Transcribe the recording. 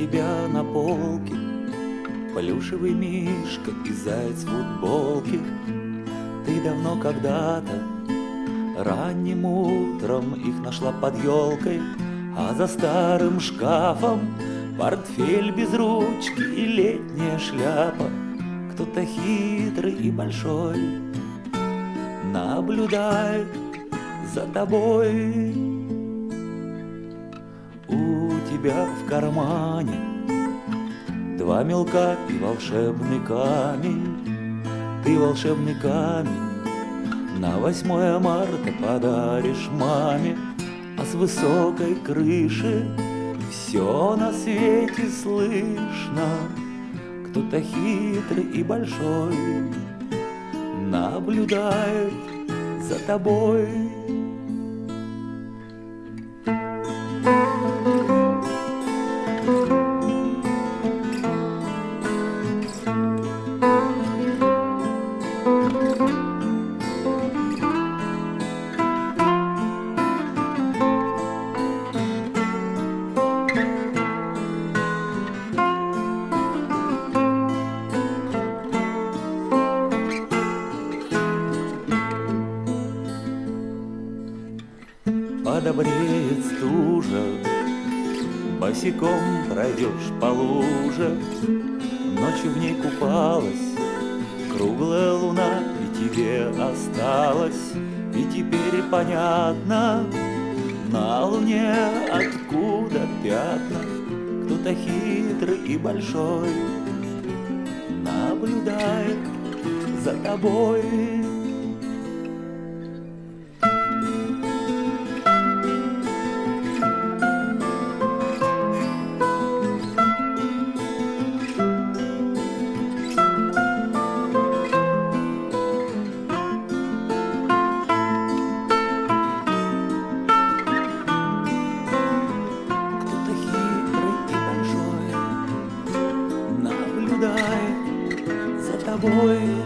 тебя на полке плюшевый мишка и заяц в футболке. Ты давно когда-то ранним утром их нашла под елкой, а за старым шкафом портфель без ручки и летняя шляпа. Кто-то хитрый и большой наблюдает за тобой. У тебя в кармане два мелка и волшебный камень. Ты волшебный камень на 8 марта подаришь маме, а с высокой крыши все на свете слышно. Кто-то хитрый и большой наблюдает за тобой. Подобреет стужа, босиком пройдешь по луже. Ночью в ней купалась круглая луна, и тебе осталось. И теперь понятно, на луне откуда пятна. Кто-то хитрый и большой наблюдает за тобой. За тобой.